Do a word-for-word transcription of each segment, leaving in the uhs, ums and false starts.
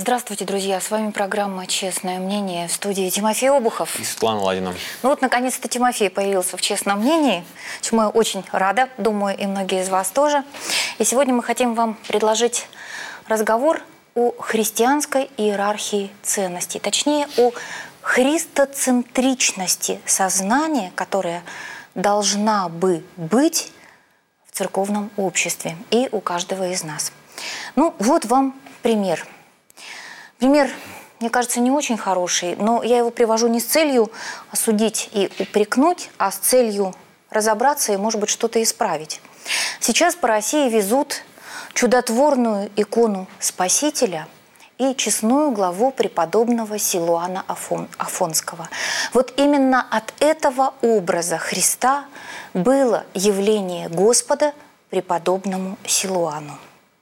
Здравствуйте, друзья! С вами программа «Честное мнение», в студии Тимофей Обухов и Светлана Ладина. Ну вот, наконец-то Тимофей появился в «Честном мнении», чему я очень рада, думаю, и многие из вас тоже. И сегодня мы хотим вам предложить разговор о христианской иерархии ценностей, точнее, о христоцентричности сознания, которая должна бы быть в церковном обществе и у каждого из нас. Ну, вот вам пример. Пример, мне кажется, не очень хороший, но я его привожу не с целью осудить и упрекнуть, а с целью разобраться и, может быть, что-то исправить. Сейчас по России везут чудотворную икону Спасителя и честную главу преподобного Силуана Афон, Афонского. Вот именно от этого образа Христа было явление Господа преподобному Силуану.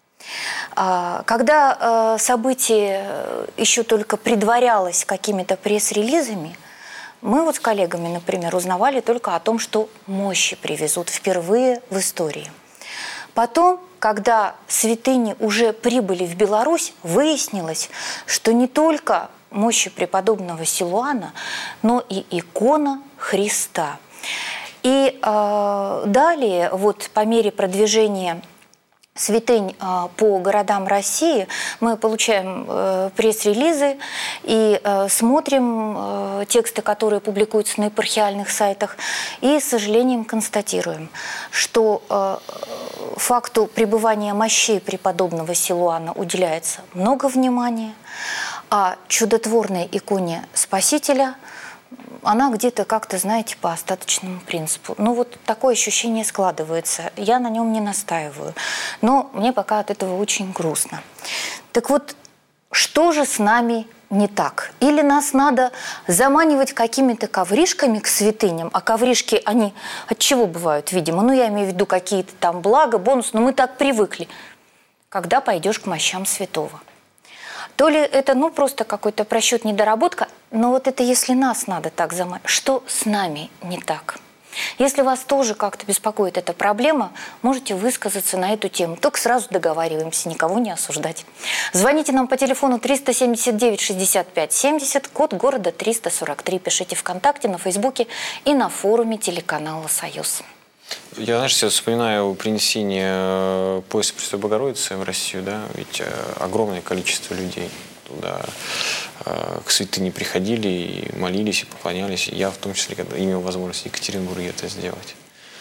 Когда событие еще только предварялось какими-то пресс-релизами, мы вот с коллегами, например, узнавали только о том, что мощи привезут впервые в истории. Потом, когда святыни уже прибыли в Беларусь, выяснилось, что не только мощи преподобного Силуана, но и икона Христа. И э, далее, вот по мере продвижения святынь по городам России, мы получаем э, пресс-релизы и э, смотрим э, тексты, которые публикуются на епархиальных сайтах, и с сожалением констатируем, что э, факту пребывания мощей преподобного Силуана уделяется много внимания, а чудотворной иконе Спасителя она где-то как-то, знаете, по остаточному принципу. Ну вот такое ощущение складывается. Я на нем не настаиваю. Но мне пока от этого очень грустно. Так вот, что же с нами не так? Или нас надо заманивать какими-то ковришками к святыням? А ковришки, они от чего бывают, видимо? Ну, я имею в виду какие-то там блага, бонусы, но мы так привыкли. Когда пойдешь к мощам святого. То ли это, ну, просто какой-то просчет, недоработка, но вот это если нас надо так заманивать, что с нами не так? Если вас тоже как-то беспокоит эта проблема, можете высказаться на эту тему. Только сразу договариваемся, никого не осуждать. Звоните нам по телефону триста семьдесят девять шестьдесят пять семьдесят, код города триста сорок три. Пишите ВКонтакте, на Фейсбуке и на форуме телеканала «Союз». Я, знаешь, сейчас вспоминаю принесение пояса Пресвятой Богородицы в Россию, да, ведь огромное количество людей туда к святыне приходили и молились, и поклонялись. Я в том числе, когда имел возможность в Екатеринбурге это сделать.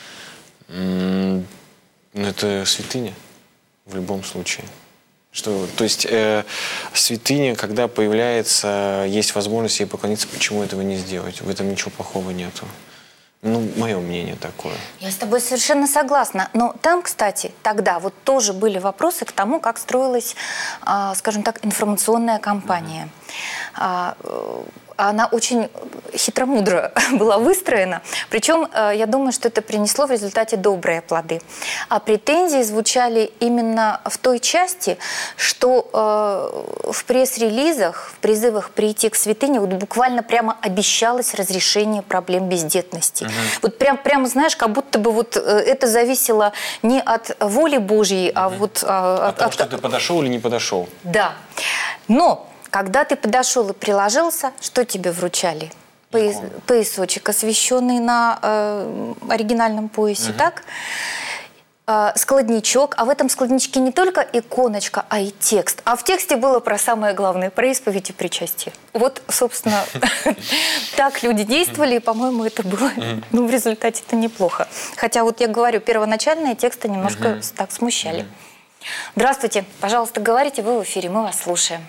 Но это святыня в любом случае. Что, то есть э, святыня, когда появляется, есть возможность ей поклониться, почему этого не сделать? В этом ничего плохого нету. Ну, мое мнение такое. Я с тобой совершенно согласна. Но там, кстати, тогда вот тоже были вопросы к тому, как строилась, скажем так, информационная кампания. Mm-hmm. Она очень хитромудро была выстроена. Причем, я думаю, что это принесло в результате добрые плоды. А претензии звучали именно в той части, что э, в пресс-релизах, в призывах прийти к святыне вот буквально прямо обещалось разрешение проблем бездетности. Угу. Вот прям, прямо, знаешь, как будто бы вот это зависело не от воли Божьей, угу. а вот... А, от того, от... что ты подошел или не подошел. Да. Но... Когда ты подошел и приложился, что тебе вручали? Пояс, поясочек, освященный на э, оригинальном поясе, угу. так? Э, складничок. А в этом складничке не только иконочка, а и текст. А в тексте было про самое главное, про исповедь и причастие. Вот, собственно, так люди действовали, и, по-моему, это было, ну, в результате это неплохо. Хотя вот я говорю, первоначальные тексты немножко так смущали. Здравствуйте, пожалуйста, говорите, вы в эфире, мы вас слушаем.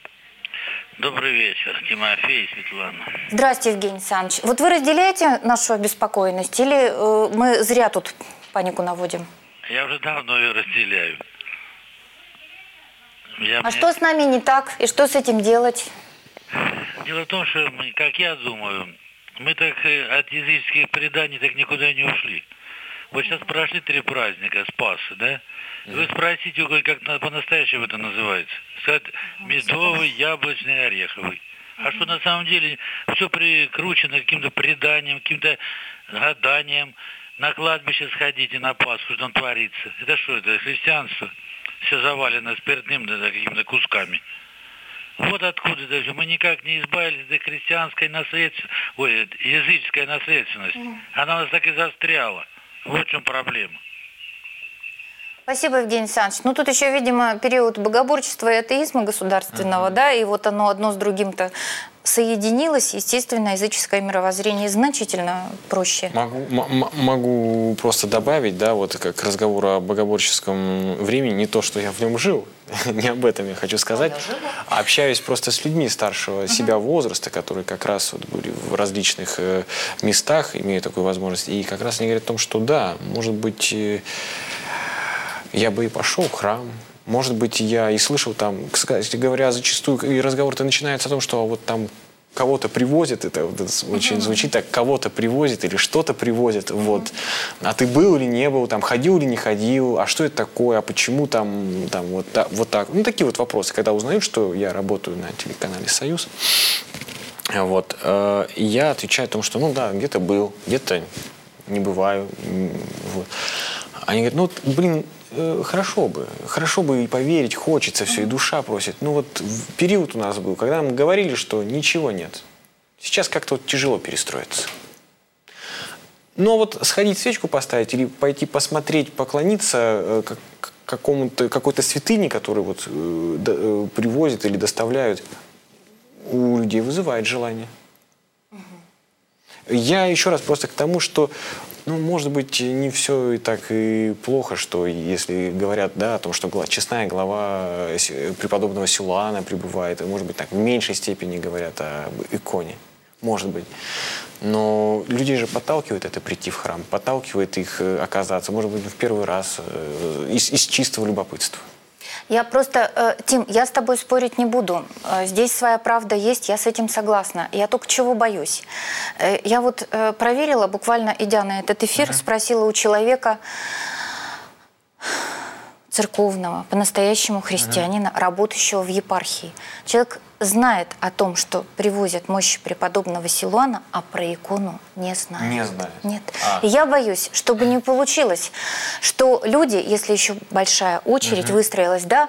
Добрый вечер, Тимофей и Светлана. Здравствуйте, Евгений Александрович. Вот вы разделяете нашу обеспокоенность или э, мы зря тут панику наводим? Я уже давно ее разделяю. Я а мне... что с нами не так? И что с этим делать? Дело в том, что, мы, как я думаю, мы так от языческих преданий так никуда не ушли. Вот сейчас прошли три праздника Спаса, да? Вы спросите, как по-настоящему это называется. Сказать, медовый, яблочный, ореховый. А что на самом деле все прикручено к каким-то преданиям, каким-то гаданиям. На кладбище сходите на Пасху, что там творится. Это что, это христианство? Все завалено спиртным, да, какими-то кусками. Вот откуда даже мы никак не избавились от христианской наследственности, ой, языческой наследственности. Она у нас так и застряла. Вот в чем проблема. Спасибо, Евгений Александрович. Ну, тут еще, видимо, период богоборчества и атеизма государственного, uh-huh. да, и вот оно одно с другим-то соединилось. Естественно, языческое мировоззрение значительно проще. Могу, м- могу просто добавить, да, вот как разговор о богоборческом времени, не то, что я в нем жил, не об этом я хочу сказать, а общаюсь просто с людьми старшего uh-huh. себя возраста, которые как раз вот были в различных э, местах, имеют такую возможность, и как раз они говорят о том, что да, может быть... Э, я бы и пошел в храм. Может быть, я и слышал там, кстати говоря, зачастую и разговор-то начинается о том, что вот там кого-то привозят, это, это очень звучит так, кого-то привозят или что-то привозят, вот. А ты был или не был, там, ходил или не ходил, а что это такое, а почему там, там вот, да, вот так. Ну, такие вот вопросы, когда узнают, что я работаю на телеканале «Союз», вот, э, я отвечаю о том, что, ну да, где-то был, где-то не бываю, вот. Они говорят, ну, блин, хорошо бы, хорошо бы и поверить, хочется все, и душа просит. Ну вот период у нас был, когда нам говорили, что ничего нет. Сейчас как-то вот тяжело перестроиться. Но вот сходить свечку поставить или пойти посмотреть, поклониться как, какому-то, какой-то святыне, который вот э, привозят или доставляют, у людей вызывает желание. Я еще раз просто к тому, что, ну, может быть, не все и так и плохо, что если говорят, да, о том, что честная глава преподобного Силуана пребывает, может быть, так в меньшей степени говорят об иконе, может быть. Но людей же подталкивает это прийти в храм, подталкивает их оказаться, может быть, в первый раз из, из чистого любопытства. Я просто, Тим, я с тобой спорить не буду. Здесь своя правда есть, я с этим согласна. Я только чего боюсь. Я вот проверила, буквально идя на этот эфир, uh-huh. спросила у человека церковного, по-настоящему христианина, uh-huh. работающего в епархии. Человек знает о том, что привозят мощи преподобного Силуана, а про икону не знает. Не знает. Нет. А. И я боюсь, чтобы не получилось, что люди, если еще большая очередь угу. выстроилась, да,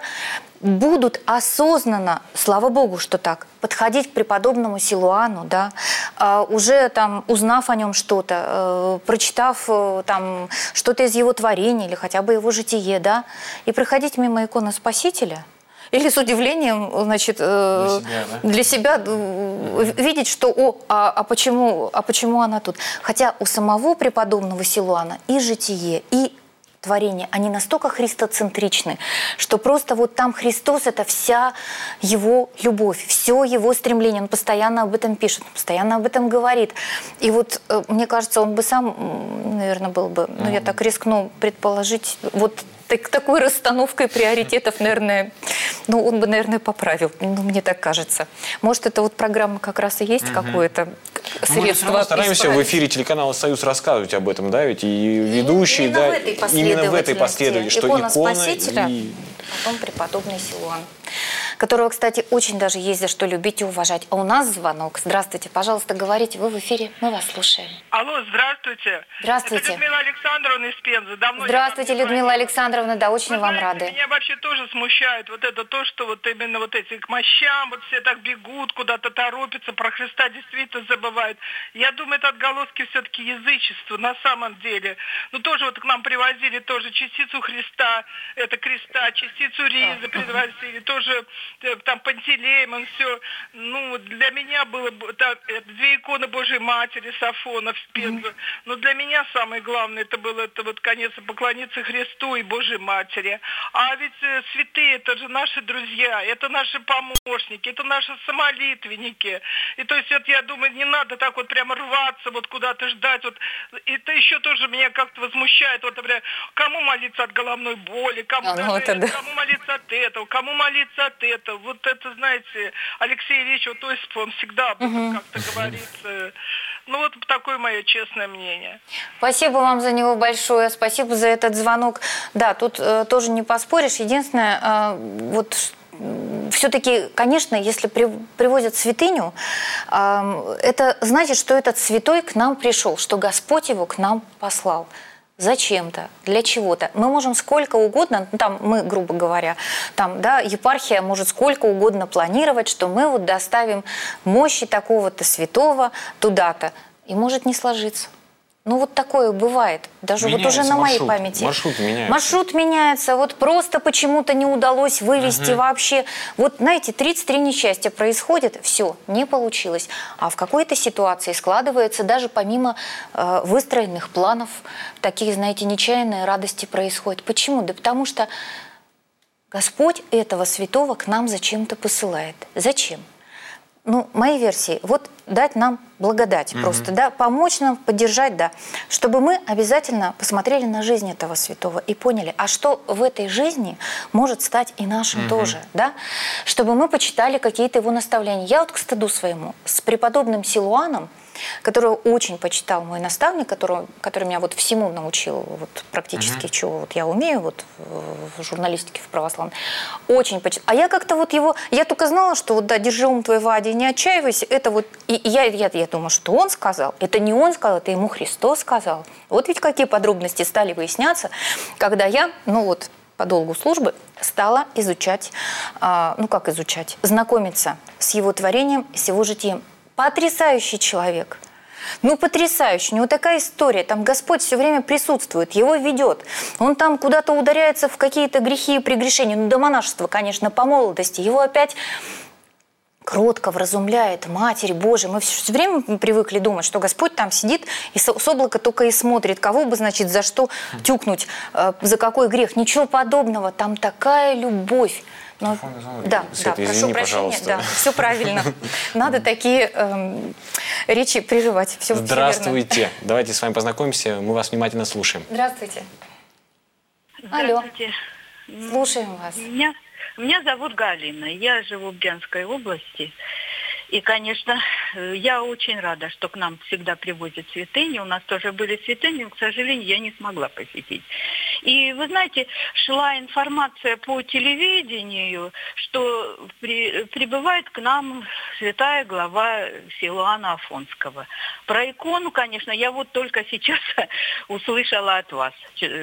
будут осознанно, слава Богу, что так, подходить к преподобному Силуану, да, э, уже там узнав о нем что-то, э, прочитав э, там что-то из его творения или хотя бы его житие, да, и проходить мимо иконы Спасителя. Или с удивлением, значит, э, для себя, да? для себя э, видеть, что о, а, а, почему, а почему она тут? Хотя у самого преподобного Силуана и житие, и творение, они настолько христоцентричны, что просто вот там Христос – это вся его любовь, все его стремление. Он постоянно об этом пишет, постоянно об этом говорит. И вот, э, мне кажется, он бы сам, наверное, был бы, ну, я так рискну предположить, вот так, такой расстановкой приоритетов, наверное, ну, он бы, наверное, поправил. Ну, мне так кажется. Может, это вот программа как раз и есть угу. какое-то средство. Мы стараемся в эфире телеканала «Союз» рассказывать об этом, да, ведь и ведущие, именно да, в этой именно в этой последовательности, что икона икона Спасителя, и... потом преподобный Силуан, которого, кстати, очень даже есть за что любить и уважать. А у нас звонок. Здравствуйте, пожалуйста, говорите, вы в эфире, мы вас слушаем. Алло, здравствуйте. Здравствуйте. Это Людмила Александровна из Пензы. Давно Здравствуйте, Людмила Александровна, да, очень Вы вам знаете, рады. Меня вообще тоже смущает вот это то, что вот именно вот эти к мощам, вот все так бегут, куда-то торопятся, про Христа действительно забывают. Я думаю, это отголоски все-таки язычества на самом деле. Ну, тоже вот к нам привозили тоже частицу Христа, это креста, частицу ризы привозили, тоже там Пантелеймон, все. Ну, для меня было там, две иконы Божьей Матери, Сафона в Пензу. Но для меня самое главное, это было, это вот, конечно, поклониться Христу и Божьей Матери. А ведь э, святые, это же наши друзья, это наши помощники, это наши самолитвенники. И то есть, вот я думаю, не надо так вот прямо рваться, вот куда-то ждать. Вот. Это еще тоже меня как-то возмущает. Вот, например, кому молиться от головной боли, кому, а, ну, это, да. кому молиться от этого, кому молиться от этого. Вот это, знаете, Алексей Ильич вот Осипов, он всегда об этом угу. как-то говорит. Ну, вот такое мое честное мнение. Спасибо вам за него большое, спасибо за этот звонок. Да, тут э, тоже не поспоришь. Единственное, э, вот все-таки, конечно, если при, привозят святыню, э, это значит, что этот святой к нам пришел, что Господь его к нам послал. зачем-то, для чего-то. Мы можем сколько угодно, ну, там мы, грубо говоря, там, да, епархия может сколько угодно планировать, что мы вот доставим мощи такого-то святого туда-то. И может не сложиться. Ну, вот такое бывает. Даже Меняется вот уже на моей маршрут. памяти. Маршрут меняется. Маршрут меняется. Вот просто почему-то не удалось вывести угу. вообще. Вот, знаете, тридцать три несчастья происходит, все, не получилось. А в какой-то ситуации складывается даже помимо э, выстроенных планов, такие, знаете, нечаянные радости происходят. Почему? Да потому что Господь этого святого к нам зачем-то посылает. Зачем? Ну, моей версии, вот дать нам благодать, mm-hmm. просто, да, помочь нам, поддержать, да, чтобы мы обязательно посмотрели на жизнь этого святого и поняли, а что в этой жизни может стать и нашим mm-hmm. тоже, да, чтобы мы почитали какие-то его наставления. Я вот к стыду своему с преподобным Силуаном, которого очень почитал мой наставник, который, который меня вот всему научил, вот практически, uh-huh. чего вот я умею вот в журналистике в православной, очень почитал. А я как-то вот его, я только знала, что вот да, держи ум твой в аде и не отчаивайся, это вот, и я, я, я думаю, что он сказал, это не он сказал, это ему Христос сказал. Вот ведь какие подробности стали выясняться, когда я, ну вот, по долгу службы стала изучать, а, ну как изучать, знакомиться с его творением, с его житием. Потрясающий человек. Ну, потрясающий. У него такая история. Там Господь все время присутствует, его ведет. Он там куда-то ударяется в какие-то грехи и прегрешения. Ну, до монашества, конечно, по молодости. Его опять кротко вразумляет Матерь Божия. Мы все время привыкли думать, что Господь там сидит и с облака только и смотрит, кого бы, значит, за что тюкнуть, э, за какой грех. Ничего подобного. Там такая любовь. Но, да, Света, да, извини, прошу прощения, пожалуйста. да, все правильно. Надо такие эм, речи прерывать. Все, Здравствуйте. Все Давайте с вами познакомимся, мы вас внимательно слушаем. Здравствуйте. Здравствуйте. Алло. Слушаем вас. Меня, меня зовут Галина, я живу в Брянской области. И, конечно, я очень рада, что к нам всегда привозят святыни. У нас тоже были святыни, но, к сожалению, я не смогла посетить. И, вы знаете, шла информация по телевидению, что при, прибывает к нам святая глава Силуана Афонского. Про икону, конечно, я вот только сейчас услышала от вас.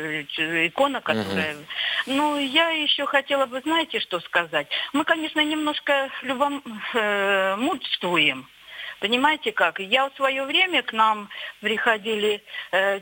Икона, которая... Угу. Ну, я еще хотела бы, знаете, что сказать? Мы, конечно, немножко любом... мудствуем. Понимаете как? Я в свое время к нам приходили э,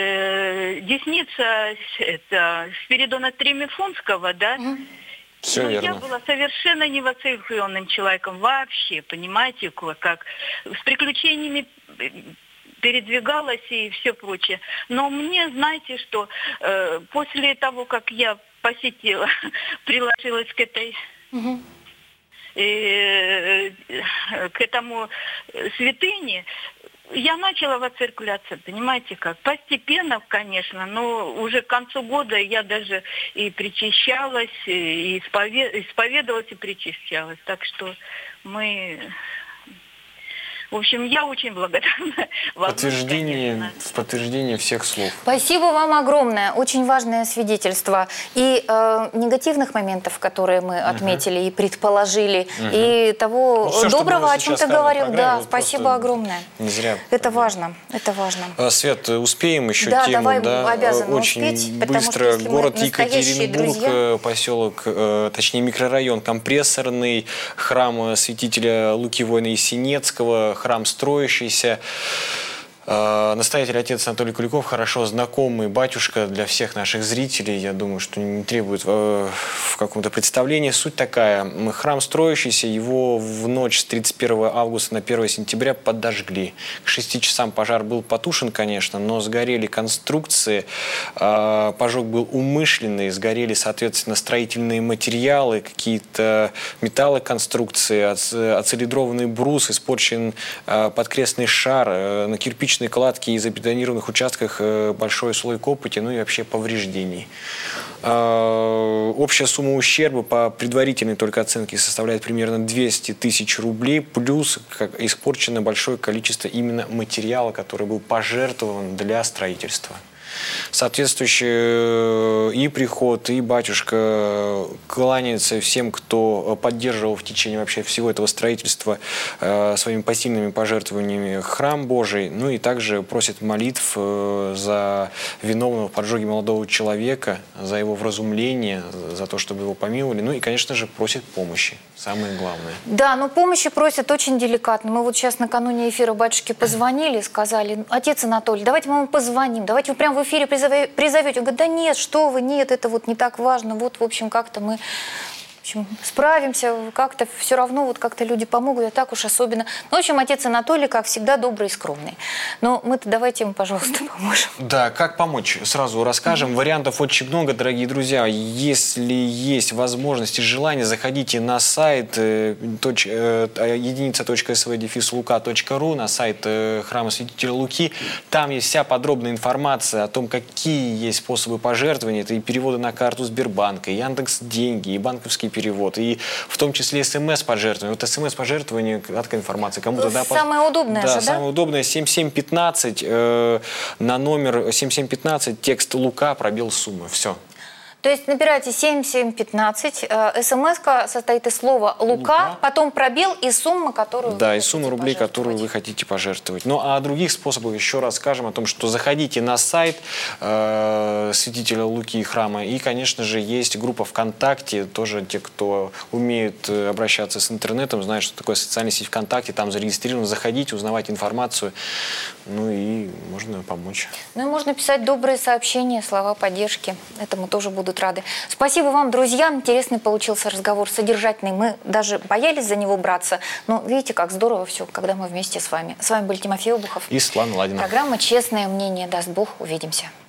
э, десница это, Спиридона Тремифунского, да? Mm. Все Но верно. я была совершенно невоцерквленным человеком вообще, понимаете, как с приключениями передвигалась и все прочее. Но мне, знаете, что э, после того, как я посетила, приложилась к этой... Mm-hmm. И, к этому святыне, я начала воцерквляться, понимаете как? Постепенно, конечно, но уже к концу года я даже и причащалась, и исповедовалась, и причащалась. Так что мы... В общем, я очень благодарна вам. Подтверждение, в подтверждение всех слов. Спасибо вам огромное. Очень важное свидетельство. И э, негативных моментов, которые мы отметили uh-huh. и предположили, uh-huh. и того ну, все, доброго, о чем ты говорил. Да, вот спасибо огромное. Не зря. Это важно. Это важно. Свет, успеем еще да, тему? Давай, да, обязаны очень успеть, быстро. Что, город Екатеринбург, друзья... поселок, точнее микрорайон Компрессорный, храм святителя Луки Воина Есенецкого, храм строящийся. Настоятель отец Анатолий Куликов, хорошо знакомый батюшка для всех наших зрителей. Я думаю, что не требует в каком-то представлении. Суть такая. Храм строящийся, его в ночь с тридцать первого августа на первое сентября подожгли. К шести часам пожар был потушен, конечно, но сгорели конструкции. Пожог был умышленный, сгорели, соответственно, строительные материалы, какие-то металлоконструкции, оцилиндрованный брус, испорчен подкрестный шар, на кирпич кладки и забетонированных участках большой слой копоти, ну и вообще повреждений. Общая сумма ущерба по предварительной только оценке составляет примерно двести тысяч рублей, плюс как испорчено большое количество именно материала, который был пожертвован для строительства. Соответствующий и приход, и батюшка кланяется всем, кто поддерживал в течение вообще всего этого строительства э, своими посильными пожертвованиями храм Божий, ну и также просит молитв э, за виновного в поджоге молодого человека, за его вразумление, за то, чтобы его помиловали, ну и, конечно же, просит помощи, самое главное. Да, но помощи просят очень деликатно. Мы вот сейчас накануне эфира батюшке позвонили, сказали: отец Анатолий, давайте мы вам позвоним, давайте вы прямо в эфире призовете. Он говорит: да нет, что вы, нет, это вот не так важно. Вот, в общем, как-то мы... В общем, справимся, как-то все равно, вот как-то люди помогут, а так уж особенно. Ну, в общем, отец Анатолий, как всегда, добрый и скромный. Но мы-то давайте ему, пожалуйста, поможем. Да, как помочь? Сразу расскажем. Mm-hmm. Вариантов очень много, дорогие друзья. Если есть возможность и желание, заходите на сайт э, точ, э, единица точка эс вэ дефис лука точка ру, на сайт э, храма Святителя Луки. Там есть вся подробная информация о том, какие есть способы пожертвования. Это и переводы на карту Сбербанка, и Яндекс.Деньги, и банковские перевод, и в том числе смс-пожертвование. Вот смс-пожертвование, краткая информация. Кому-то, да, самое удобное да, же, да? самое удобное. семь семь пятнадцать э, на номер семь семь пятнадцать, текст Лука, пробел суммы. Все. То есть набирайте семь семь пятнадцать, э, смс-ка состоит из слова «Лука», Лука, потом пробел и сумма, которую да, вы и сумма рублей, которую вы хотите пожертвовать. Ну, а о других способах еще раз скажем, о том, что заходите на сайт э, Святителя Луки и храма, и, конечно же, есть группа ВКонтакте, тоже те, кто умеет обращаться с интернетом, знают, что такое социальная сеть ВКонтакте, там зарегистрирован, заходите, узнавайте информацию, ну и можно помочь. Ну и можно писать добрые сообщения, слова поддержки, этому тоже будут рады. Спасибо вам, друзья. Интересный получился разговор, содержательный. Мы даже боялись за него браться. Но видите, как здорово все, когда мы вместе с вами. С вами был Тимофей Обухов. И Светлана Ладина. Программа «Честное мнение». Даст Бог. Увидимся.